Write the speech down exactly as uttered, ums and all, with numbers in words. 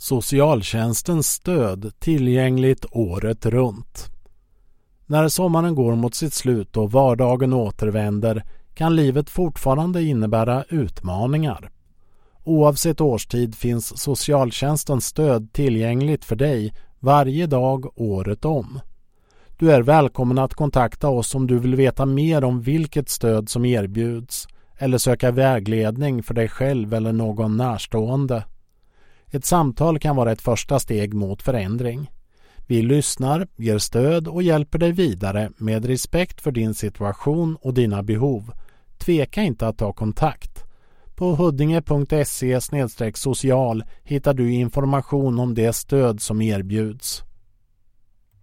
Socialtjänstens stöd tillgängligt året runt. När sommaren går mot sitt slut och vardagen återvänder kan livet fortfarande innebära utmaningar. Oavsett årstid finns socialtjänstens stöd tillgängligt för dig varje dag året om. Du är välkommen att kontakta oss om du vill veta mer om vilket stöd som erbjuds eller söka vägledning för dig själv eller någon närstående. Ett samtal kan vara ett första steg mot förändring. Vi lyssnar, ger stöd och hjälper dig vidare med respekt för din situation och dina behov. Tveka inte att ta kontakt. På huddinge punkt se slash social hittar du information om det stöd som erbjuds.